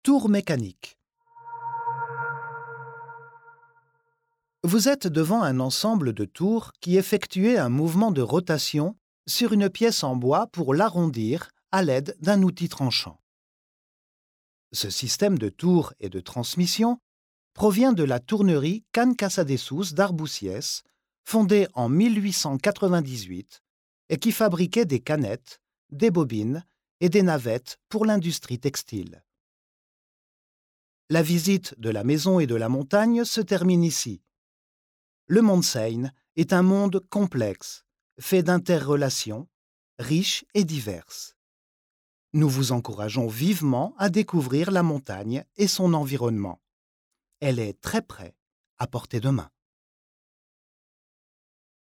Tour mécanique. Vous êtes devant un ensemble de tours qui effectuaient un mouvement de rotation sur une pièce en bois pour l'arrondir à l'aide d'un outil tranchant. Ce système de tours et de transmission provient de la tournerie Can Casadesús d'Arbúcies, fondée en 1898 et qui fabriquait des canettes, des bobines et des navettes pour l'industrie textile. La visite de la maison et de la montagne se termine ici. Le Montseny est un monde complexe, fait d'interrelations, riches et diverses. Nous vous encourageons vivement à découvrir la montagne et son environnement. Elle est très près, à portée de main.